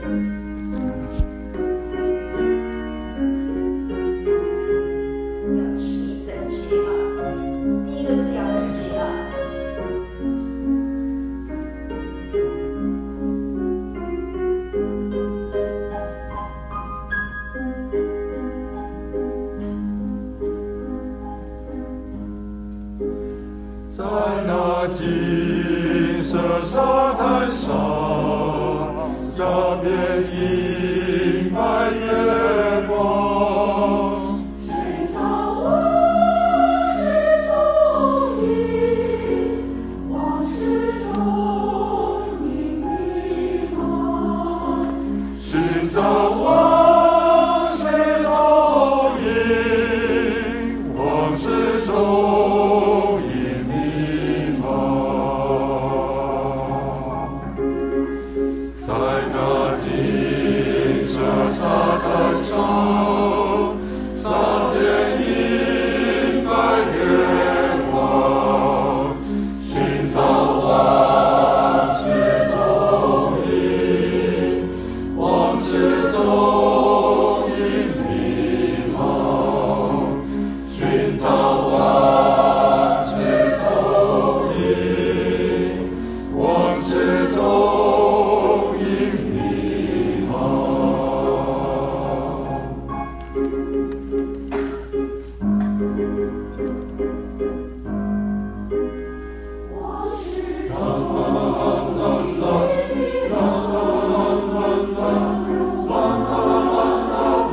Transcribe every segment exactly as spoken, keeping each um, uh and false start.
要齐整齐啊，第一个字要整齐啊。 在那金色沙滩上，下面映白月光。 寻找往事踪影，往事踪影迷茫。 寻找往事踪影，往事踪影迷茫。在那金色沙滩上，上面映白月光，寻找往事踪影，往事踪影迷茫，寻找往事踪影，往事踪影迷茫。 往事啦啦啦啦啦啦啦啦啦。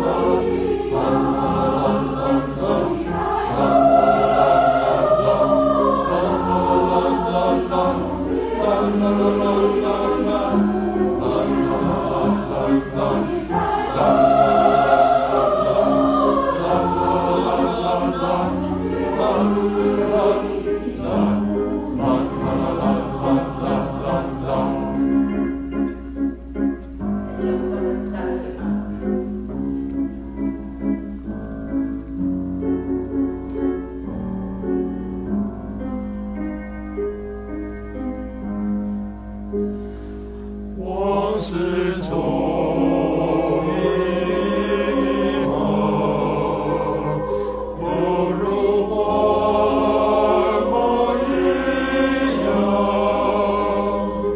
往事踪影迷茫，不如花火一样。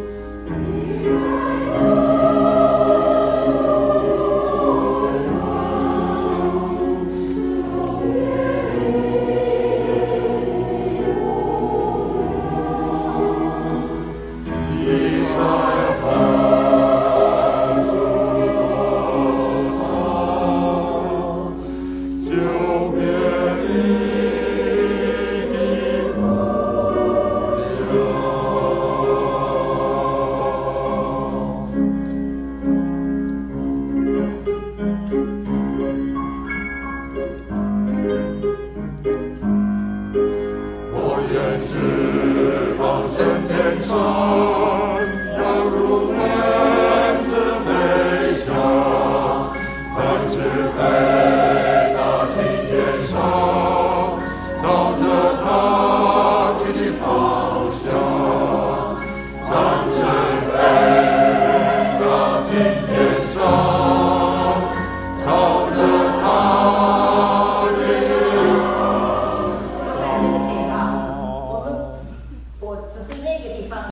你在何处躲藏？就别离的故乡。我愿翅膀升天上。